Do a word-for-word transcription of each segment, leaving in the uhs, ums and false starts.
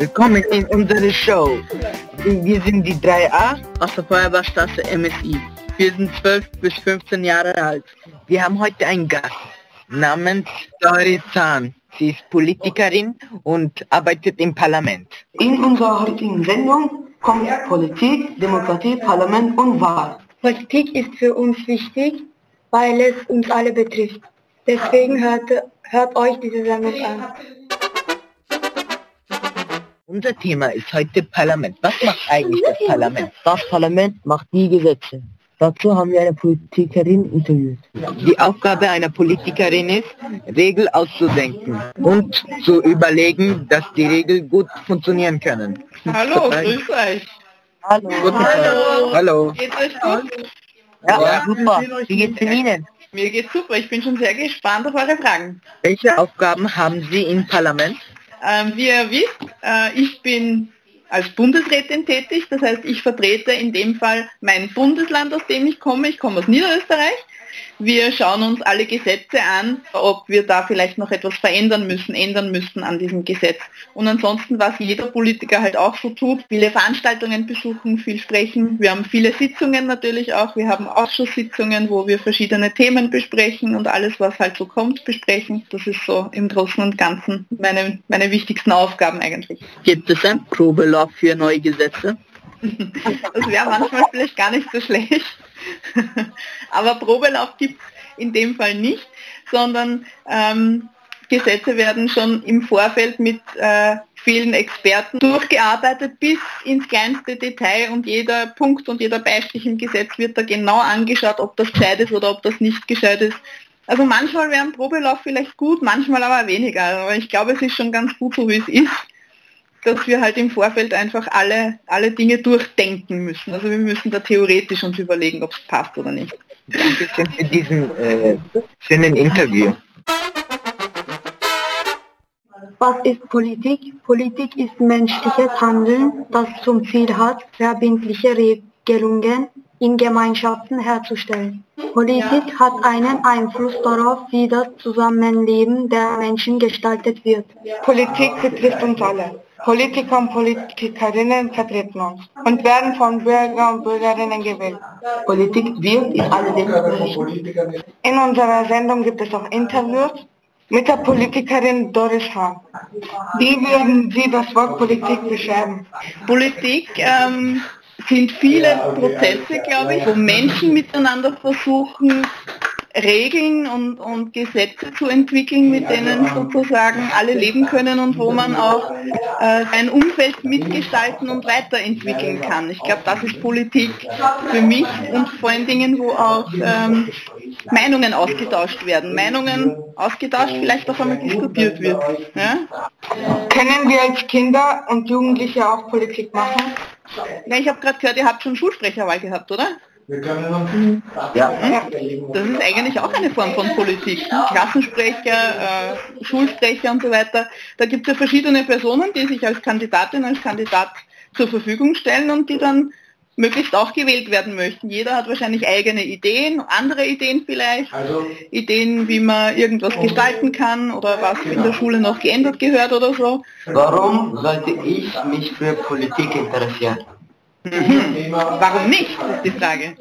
Willkommen in unserer Show. Wir sind die drei a aus der Feuerwehrstraße M S I. Wir sind zwölf bis fünfzehn Jahre alt. Wir haben heute einen Gast namens Dori Zahn. Sie ist Politikerin und arbeitet im Parlament. In unserer heutigen Sendung kommt Politik, Demokratie, Parlament und Wahl. Politik ist für uns wichtig, weil es uns alle betrifft. Deswegen hört, hört euch diese Sendung an. Unser Thema ist heute Parlament. Was macht eigentlich das Parlament? Das Parlament macht die Gesetze. Dazu haben wir eine Politikerin interviewt. Die Aufgabe einer Politikerin ist, Regeln auszudenken und zu überlegen, dass die Regeln gut funktionieren können. Hallo, grüß euch. Hallo. Hallo. Hallo. Geht's euch gut? Ja, Ja. super. Wie geht's Ihnen? Mir geht's super. Ich bin schon sehr gespannt auf eure Fragen. Welche Aufgaben haben Sie im Parlament? Ähm, wie ihr wisst, äh, ich bin als Bundesrätin tätig. Das heißt, ich vertrete in dem Fall mein Bundesland, aus dem ich komme. Ich komme aus Niederösterreich. Wir schauen uns alle Gesetze an, ob wir da vielleicht noch etwas verändern müssen, ändern müssen an diesem Gesetz. Und ansonsten, was jeder Politiker halt auch so tut, viele Veranstaltungen besuchen, viel sprechen. Wir haben viele Sitzungen natürlich auch. Wir haben Ausschusssitzungen, wo wir verschiedene Themen besprechen und alles, was halt so kommt, besprechen. Das ist so im Großen und Ganzen meine, meine wichtigsten Aufgaben eigentlich. Gibt es ein Probelauf für neue Gesetze? Das wäre manchmal vielleicht gar nicht so schlecht. Aber Probelauf gibt es in dem Fall nicht, sondern ähm, Gesetze werden schon im Vorfeld mit äh, vielen Experten durchgearbeitet bis ins kleinste Detail und jeder Punkt und jeder Beistich im Gesetz wird da genau angeschaut, ob das gescheit ist oder ob das nicht gescheit ist. Also manchmal wäre ein Probelauf vielleicht gut, manchmal aber weniger. Aber ich glaube, es ist schon ganz gut so, wie es ist, dass wir halt im Vorfeld einfach alle, alle Dinge durchdenken müssen. Also wir müssen da theoretisch uns überlegen, ob es passt oder nicht. Dankeschön für diesen äh, schönen Interview. Was ist Politik? Politik ist menschliches Handeln, das zum Ziel hat, verbindliche Regelungen in Gemeinschaften herzustellen. Politik hat einen Einfluss darauf, wie das Zusammenleben der Menschen gestaltet wird. Politik betrifft uns alle. Politiker und Politikerinnen vertreten uns und werden von Bürger und Bürgerinnen gewählt. Politik wirkt in alle Lebensbereiche. In unserer Sendung gibt es auch Interviews mit der Politikerin Doris Zahn. Wie würden Sie das Wort Politik beschreiben? Politik ähm, sind viele Prozesse, glaube ich, wo Menschen miteinander versuchen, Regeln und, und Gesetze zu entwickeln, mit denen sozusagen alle leben können und wo man auch äh, ein Umfeld mitgestalten und weiterentwickeln kann. Ich glaube, das ist Politik für mich und vor allen Dingen, wo auch ähm, Meinungen ausgetauscht werden. Meinungen ausgetauscht, vielleicht auch einmal diskutiert wird. Ja? Können wir als Kinder und Jugendliche auch Politik machen? Ja, ich habe gerade gehört, ihr habt schon Schulsprecherwahl gehabt, oder? Ja. Das ist eigentlich auch eine Form von Politik. Klassensprecher, äh, Schulsprecher und so weiter. Da gibt es ja verschiedene Personen, die sich als Kandidatin, als Kandidat zur Verfügung stellen und die dann möglichst auch gewählt werden möchten. Jeder hat wahrscheinlich eigene Ideen, andere Ideen vielleicht, also, Ideen, wie man irgendwas gestalten kann oder was in der Schule noch geändert gehört oder so. Warum sollte ich mich für Politik interessieren? Mhm. Warum nicht, ist die Frage.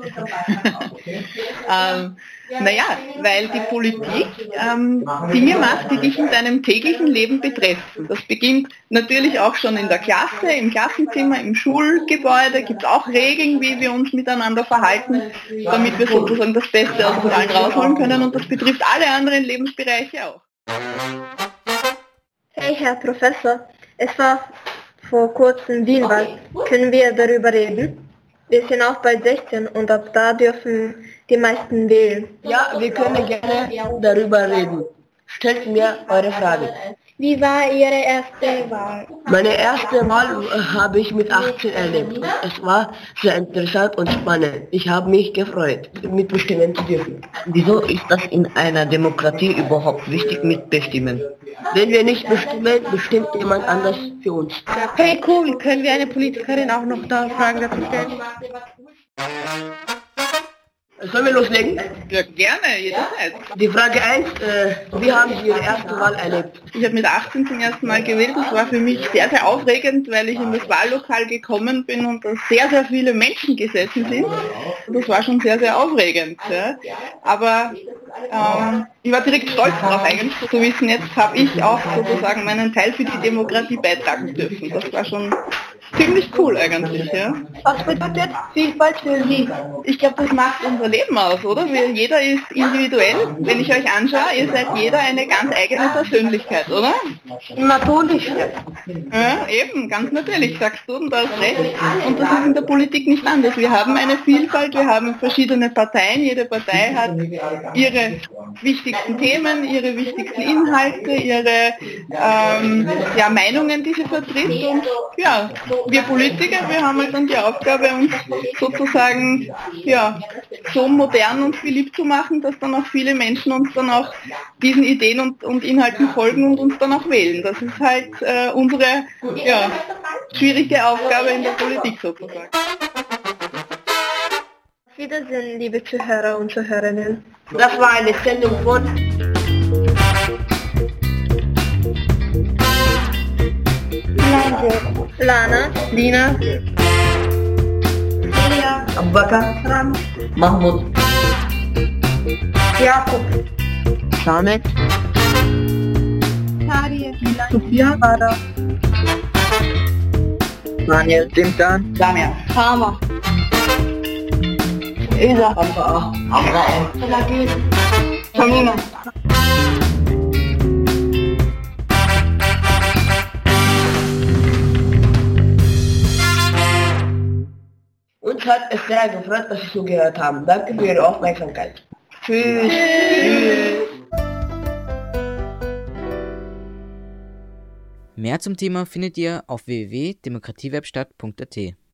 ähm, naja, weil die Politik ähm, Dinge macht, die dich in deinem täglichen Leben betreffen. Das beginnt natürlich auch schon in der Klasse, im Klassenzimmer, im Schulgebäude, gibt es auch Regeln, wie wir uns miteinander verhalten, damit wir sozusagen das Beste aus uns allen rausholen können und das betrifft alle anderen Lebensbereiche auch. Hey Herr Professor, es war vor kurzem Wienwahl. Können wir darüber reden? Wir sind auch bald sechzehn und ab da dürfen die meisten wählen. Ja, wir können gerne darüber reden. Stellt mir eure Fragen. Wie war Ihre erste Wahl? Meine erste Wahl äh, habe ich mit achtzehn erlebt. Es war sehr interessant und spannend. Ich habe mich gefreut, mitbestimmen zu dürfen. Wieso ist das in einer Demokratie überhaupt wichtig, mitbestimmen? Wenn wir nicht bestimmen, bestimmt jemand anders für uns. Hey cool, können wir eine Politikerin auch noch da Fragen dazu stellen? Sollen wir loslegen? Ja, gerne, jederzeit. Die Frage eins, äh, wie haben Sie Ihre erste Wahl erlebt? Ich habe mit achtzehn zum ersten Mal gewählt. Das war für mich sehr, sehr aufregend, weil ich in das Wahllokal gekommen bin und da sehr, sehr viele Menschen gesessen sind. Das war schon sehr, sehr aufregend. Ja. Aber ähm, ich war direkt stolz darauf eigentlich, zu wissen, jetzt habe ich auch sozusagen meinen Teil für die Demokratie beitragen dürfen. Das war schon ziemlich cool eigentlich. Ja. Was bedeutet Vielfalt für Sie? Ich glaube, das macht unser Leben aus, oder? Wir, jeder ist individuell. Wenn ich euch anschaue, ihr seid jeder eine ganz eigene Persönlichkeit, oder? Natürlich. Ja, eben, ganz natürlich, sagst du, und da hast recht. Und das ist in der Politik nicht anders. Wir haben eine Vielfalt, wir haben verschiedene Parteien. Jede Partei hat ihre wichtigsten Themen, ihre wichtigsten Inhalte, ihre ähm, ja, Meinungen, die sie vertritt. Und ja, wir Politiker, wir haben halt dann die Aufgabe, uns sozusagen ja, so modern und beliebt zu machen, dass dann auch viele Menschen uns dann auch diesen Ideen und, und Inhalten folgen und uns dann auch wählen. Das ist halt äh, unsere ja, schwierige Aufgabe in der Politik sozusagen. Auf Wiedersehen, liebe Zuhörer und Zuhörerinnen. Das war eine Sendung von Lana, Lina, Lia, Abubakar, Ram, Mahmoud, Jakob, Samet, Tariq, Sophia, Farah, Daniel, Dimtan, Damian. Hama, Isa, Abba, Abraham, Salagil, Tamina. Uns hat es sehr gefreut, dass Sie zugehört haben. Danke für Ihre Aufmerksamkeit. Tschüss. Mehr zum Thema findet ihr auf w w w punkt demokratiewerkstatt punkt a t.